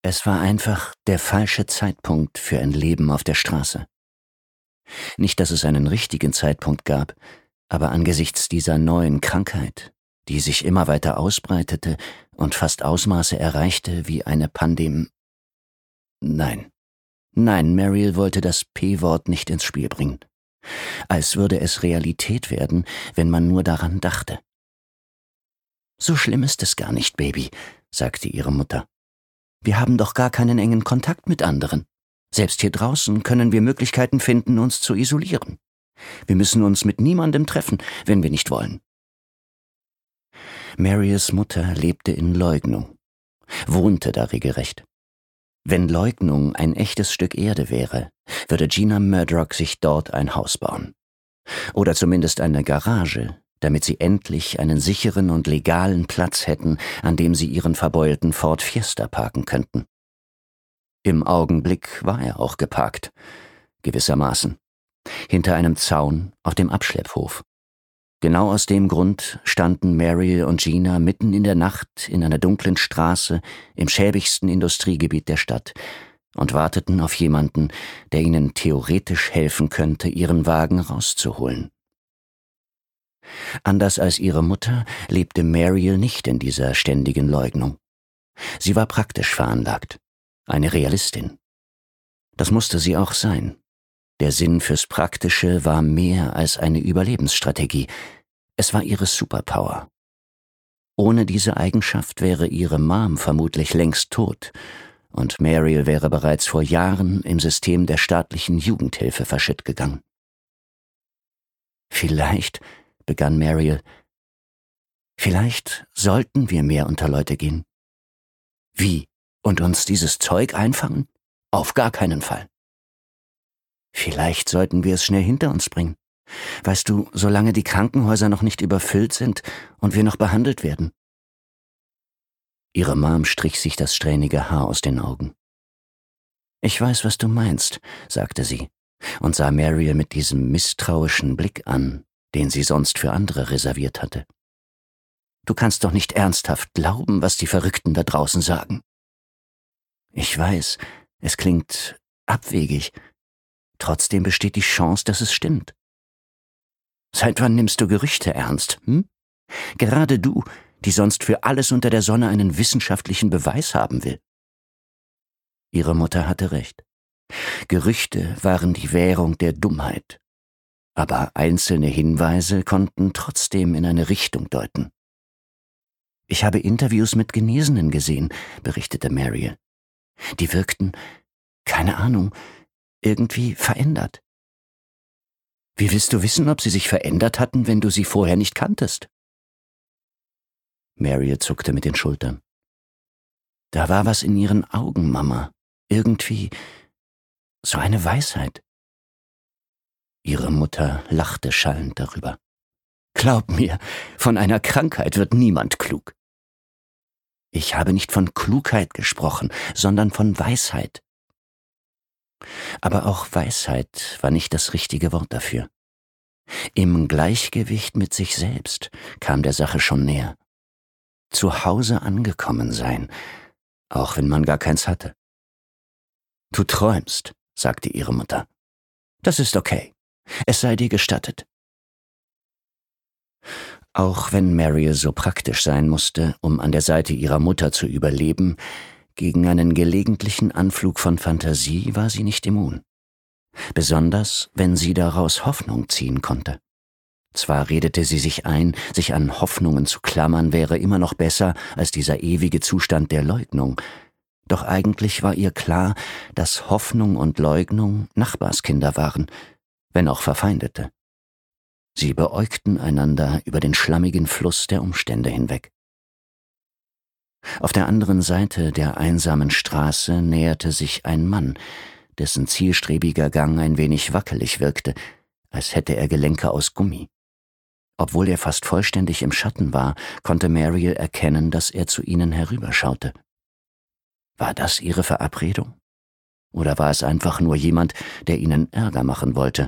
Es war einfach der falsche Zeitpunkt für ein Leben auf der Straße. Nicht, dass es einen richtigen Zeitpunkt gab, aber angesichts dieser neuen Krankheit, die sich immer weiter ausbreitete und fast Ausmaße erreichte wie eine Pandemie. Nein, Mariel wollte das P-Wort nicht ins Spiel bringen. Als würde es Realität werden, wenn man nur daran dachte. »So schlimm ist es gar nicht, Baby«, sagte ihre Mutter. »Wir haben doch gar keinen engen Kontakt mit anderen. Selbst hier draußen können wir Möglichkeiten finden, uns zu isolieren. Wir müssen uns mit niemandem treffen, wenn wir nicht wollen.« Mariels Mutter lebte in Leugnung, wohnte da regelrecht. Wenn Leugnung ein echtes Stück Erde wäre, würde Gina Murdoch sich dort ein Haus bauen. Oder zumindest eine Garage, damit sie endlich einen sicheren und legalen Platz hätten, an dem sie ihren verbeulten Ford Fiesta parken könnten. Im Augenblick war er auch geparkt, gewissermaßen, hinter einem Zaun auf dem Abschlepphof. Genau aus dem Grund standen Mariel und Gina mitten in der Nacht in einer dunklen Straße im schäbigsten Industriegebiet der Stadt und warteten auf jemanden, der ihnen theoretisch helfen könnte, ihren Wagen rauszuholen. Anders als ihre Mutter lebte Mariel nicht in dieser ständigen Leugnung. Sie war praktisch veranlagt, eine Realistin. Das musste sie auch sein. Der Sinn fürs Praktische war mehr als eine Überlebensstrategie. Es war ihre Superpower. Ohne diese Eigenschaft wäre ihre Mom vermutlich längst tot und Mariel wäre bereits vor Jahren im System der staatlichen Jugendhilfe verschütt gegangen. »Vielleicht«, begann Mariel, »vielleicht sollten wir mehr unter Leute gehen.« »Wie? Und uns dieses Zeug einfangen? Auf gar keinen Fall.« »Vielleicht sollten wir es schnell hinter uns bringen. Weißt du, solange die Krankenhäuser noch nicht überfüllt sind und wir noch behandelt werden.« Ihre Mom strich sich das strähnige Haar aus den Augen. »Ich weiß, was du meinst«, sagte sie und sah Mariel mit diesem misstrauischen Blick an, den sie sonst für andere reserviert hatte. »Du kannst doch nicht ernsthaft glauben, was die Verrückten da draußen sagen.« »Ich weiß, es klingt abwegig. Trotzdem besteht die Chance, dass es stimmt.« »Seit wann nimmst du Gerüchte ernst, hm? Gerade du, die sonst für alles unter der Sonne einen wissenschaftlichen Beweis haben will.« Ihre Mutter hatte recht. Gerüchte waren die Währung der Dummheit. Aber einzelne Hinweise konnten trotzdem in eine Richtung deuten. »Ich habe Interviews mit Genesenen gesehen«, berichtete Mariel. »Die wirkten, keine Ahnung, irgendwie verändert.« »Wie willst du wissen, ob sie sich verändert hatten, wenn du sie vorher nicht kanntest?« Mariel zuckte mit den Schultern. »Da war was in ihren Augen, Mama. Irgendwie so eine Weisheit.« Ihre Mutter lachte schallend darüber. »Glaub mir, von einer Krankheit wird niemand klug.« »Ich habe nicht von Klugheit gesprochen, sondern von Weisheit.« Aber auch Weisheit war nicht das richtige Wort dafür. Im Gleichgewicht mit sich selbst kam der Sache schon näher. Zu Hause angekommen sein, auch wenn man gar keins hatte. »Du träumst«, sagte ihre Mutter. »Das ist okay. Es sei dir gestattet.« Auch wenn Mariel so praktisch sein musste, um an der Seite ihrer Mutter zu überleben, gegen einen gelegentlichen Anflug von Fantasie war sie nicht immun. Besonders, wenn sie daraus Hoffnung ziehen konnte. Zwar redete sie sich ein, sich an Hoffnungen zu klammern, wäre immer noch besser als dieser ewige Zustand der Leugnung. Doch eigentlich war ihr klar, dass Hoffnung und Leugnung Nachbarskinder waren, wenn auch Verfeindete. Sie beäugten einander über den schlammigen Fluss der Umstände hinweg. Auf der anderen Seite der einsamen Straße näherte sich ein Mann, dessen zielstrebiger Gang ein wenig wackelig wirkte, als hätte er Gelenke aus Gummi. Obwohl er fast vollständig im Schatten war, konnte Mariel erkennen, dass er zu ihnen herüberschaute. War das ihre Verabredung? Oder war es einfach nur jemand, der ihnen Ärger machen wollte?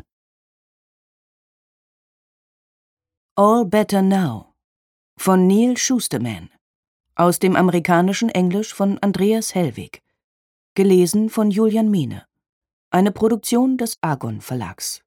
All Better Now von Neal Shusterman. Aus dem amerikanischen Englisch von Andreas Hellwig. Gelesen von Julian Miene. Eine Produktion des Argon Verlags.